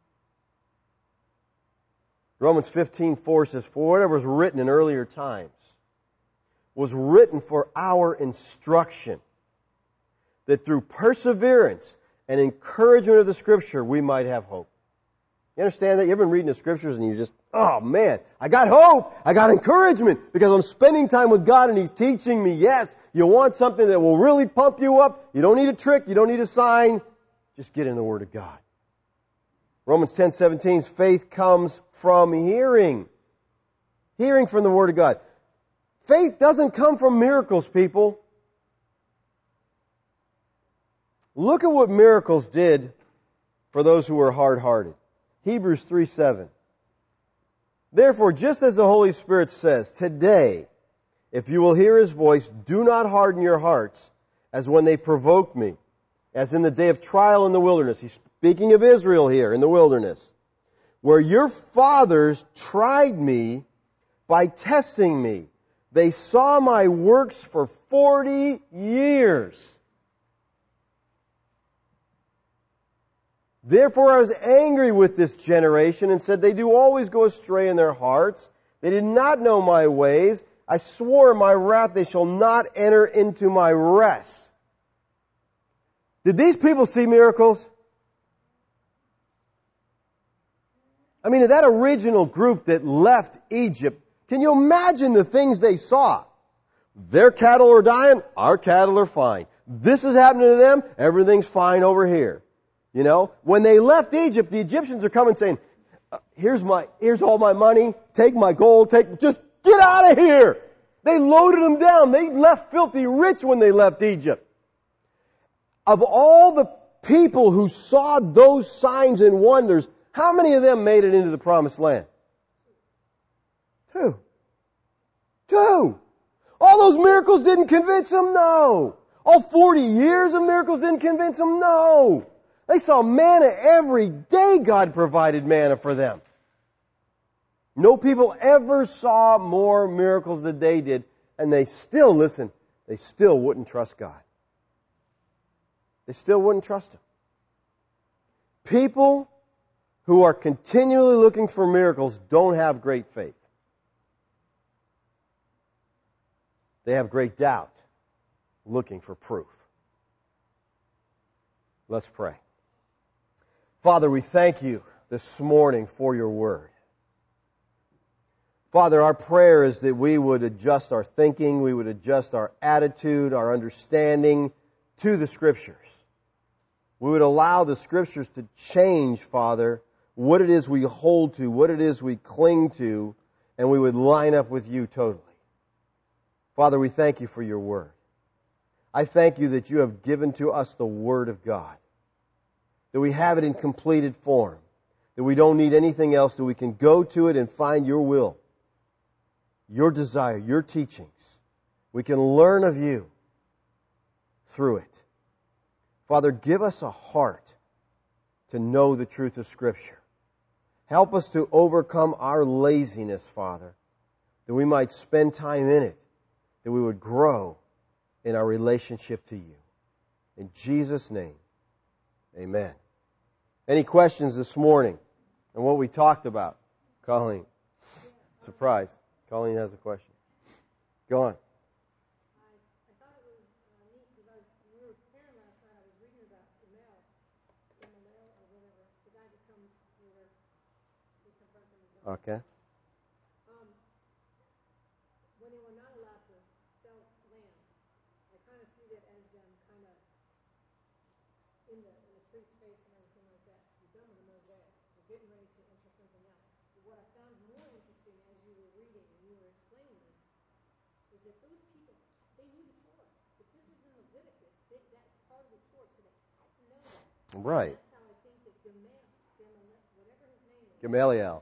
Romans fifteen four says, for whatever was written in earlier times was written for our instruction, that through perseverance and encouragement of the Scripture we might have hope. You understand that? You've been reading the Scriptures and you just, oh man, I got hope, I got encouragement because I'm spending time with God and He's teaching me. Yes, you want something that will really pump you up. You don't need a trick, you don't need a sign. Just get in the Word of God. Romans ten seventeen, faith comes from hearing. Hearing from the Word of God. Faith doesn't come from miracles, people. Look at what miracles did for those who were hard-hearted. Hebrews three seven. Therefore, just as the Holy Spirit says, today, if you will hear His voice, do not harden your hearts as when they provoked me, as in the day of trial in the wilderness. He's speaking of Israel here in the wilderness, where your fathers tried me, by testing me. They saw my works for forty years. Therefore I was angry with this generation and said, they do always go astray in their hearts. They did not know my ways. I swore in my wrath they shall not enter into my rest. Did these people see miracles? I mean, that original group that left Egypt, can you imagine the things they saw? Their cattle are dying, our cattle are fine. This is happening to them, everything's fine over here. You know, when they left Egypt, the Egyptians are coming saying, here's my, here's all my money, take my gold, take, just get out of here. They loaded them down. They left filthy rich when they left Egypt. Of all the people who saw those signs and wonders, how many of them made it into the promised land? Two. Two. All those miracles didn't convince them? No. All forty years of miracles didn't convince them? No. They saw manna every day. God provided manna for them. No people ever saw more miracles than they did, and they still, listen, they still wouldn't trust God. They still wouldn't trust Him. People who are continually looking for miracles don't have great faith. They have great doubt, looking for proof. Let's pray. Father, we thank You this morning for Your Word. Father, our prayer is that we would adjust our thinking, we would adjust our attitude, our understanding to the Scriptures. We would allow the Scriptures to change, Father, what it is we hold to, what it is we cling to, and we would line up with You totally. Father, we thank You for Your Word. I thank You that You have given to us the Word of God, that we have it in completed form, that we don't need anything else, that we can go to it and find Your will, Your desire, Your teachings. We can learn of You through it. Father, give us a heart to know the truth of Scripture. Help us to overcome our laziness, Father, that we might spend time in it, that we would grow in our relationship to You. In Jesus' name, amen. Any questions this morning on what we talked about? Colleen. Surprise. Colleen has a question. Go on. Okay. Um, when they were not allowed to sell land, I kind of see that as them kind of in the, in the free space and everything like that. You're done with the Mosaic. You're getting ready to enter something else. But what I found more interesting as you were reading and you were explaining this is that those people, they knew the Torah. If this was in Leviticus, they, that's part of the Torah, so they had to know that. Right. And that's how I think that Gamaliel, whatever his name is, Gamaliel.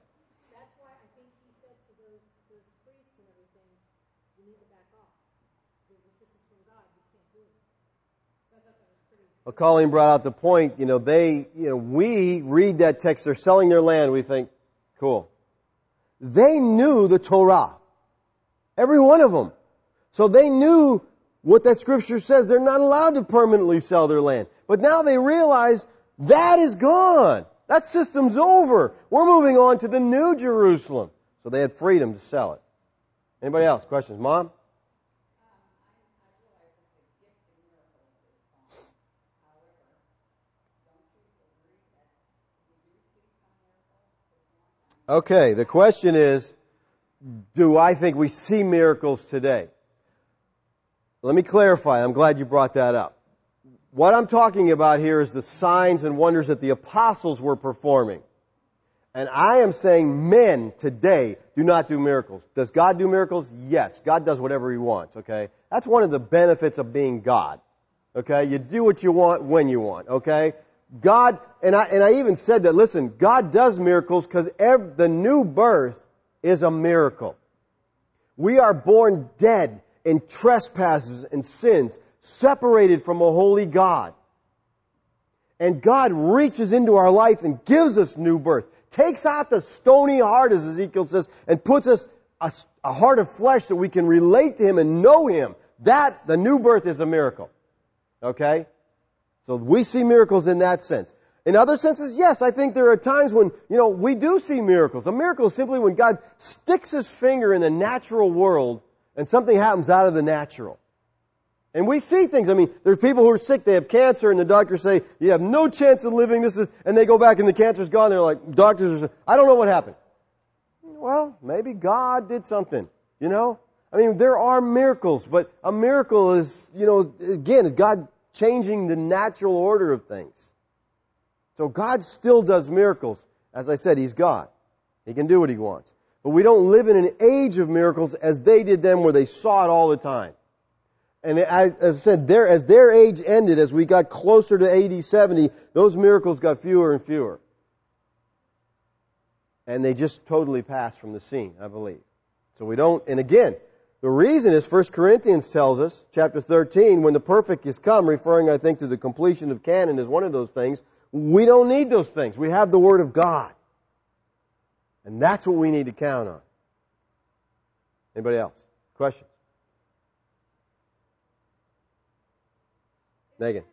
Well, Colleen brought out the point, you know, they, you know, we read that text, they're selling their land, we think, cool. They knew the Torah. Every one of them. So they knew what that scripture says. They're not allowed to permanently sell their land. But now they realize that is gone. That system's over. We're moving on to the new Jerusalem. So they had freedom to sell it. Anybody else? Questions? Mom? Okay, the question is, do I think we see miracles today? Let me clarify. I'm glad you brought that up. What I'm talking about here is the signs and wonders that the apostles were performing. And I am saying men today do not do miracles. Does God do miracles? Yes. God does whatever He wants, okay? That's one of the benefits of being God. Okay? You do what you want when you want, okay? God, and I, and I even said that, listen, God does miracles because the new birth is a miracle. We are born dead in trespasses and sins, separated from a holy God. And God reaches into our life and gives us new birth. Takes out the stony heart, as Ezekiel says, and puts us a, a heart of flesh that we can relate to Him and know Him. That, the new birth is a miracle. Okay? So we see miracles in that sense. In other senses, yes, I think there are times when, you know, we do see miracles. A miracle is simply when God sticks His finger in the natural world and something happens out of the natural. And we see things. I mean, there's people who are sick, they have cancer, and the doctors say, you have no chance of living, this is, and they go back and the cancer's gone, they're like, doctors are, I don't know what happened. Well, maybe God did something, you know? I mean, there are miracles, but a miracle is, you know, again, is God changing the natural order of things. So God still does miracles. As I said, He's God. He can do what He wants. But we don't live in an age of miracles as they did then where they saw it all the time. And as I said, their, as their age ended, as we got closer to A D seventy, those miracles got fewer and fewer. And they just totally passed from the scene, I believe. So we don't, and again, the reason is First Corinthians tells us, chapter thirteen, when the perfect is come, referring, I think, to the completion of canon as one of those things, we don't need those things. We have the Word of God. And that's what we need to count on. Anybody else? Questions? Megan.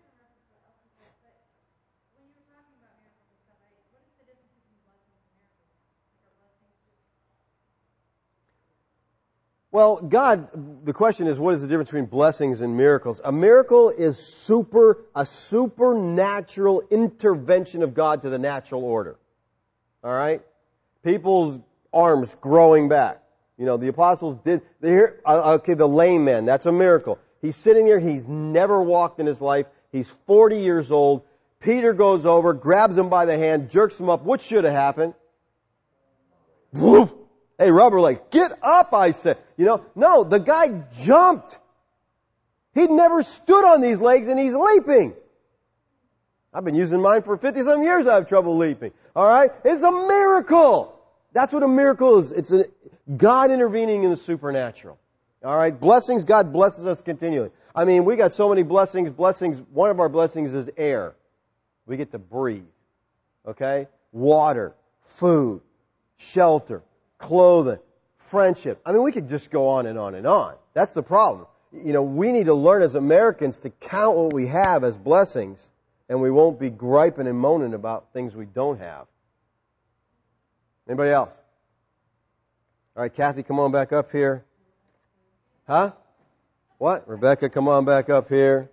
Well, God, the question is, what is the difference between blessings and miracles? A miracle is super, a supernatural intervention of God to the natural order. All right? People's arms growing back. You know, the apostles did, they hear, okay, the lame man, that's a miracle. He's sitting there, he's never walked in his life, he's forty years old. Peter goes over, grabs him by the hand, jerks him up. What should have happened? Woof! Hey, rubber leg, get up, I said. You know, no, the guy jumped. He'd never stood on these legs and he's leaping. I've been using mine for fifty-some years, I have trouble leaping. Alright? It's a miracle. That's what a miracle is. It's a, God intervening in the supernatural. Alright? Blessings, God blesses us continually. I mean, we got so many blessings. Blessings, one of our blessings is air. We get to breathe. Okay? Water, food, shelter, clothing, friendship. I mean, we could just go on and on and on. That's the problem. You know, we need to learn as Americans to count what we have as blessings, and we won't be griping and moaning about things we don't have. Anybody else? All right, Kathy, come on back up here. Huh? What? Rebecca, come on back up here.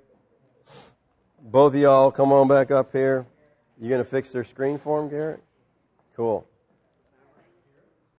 Both of y'all, come on back up here. You going to fix their screen for them, Garrett? Cool.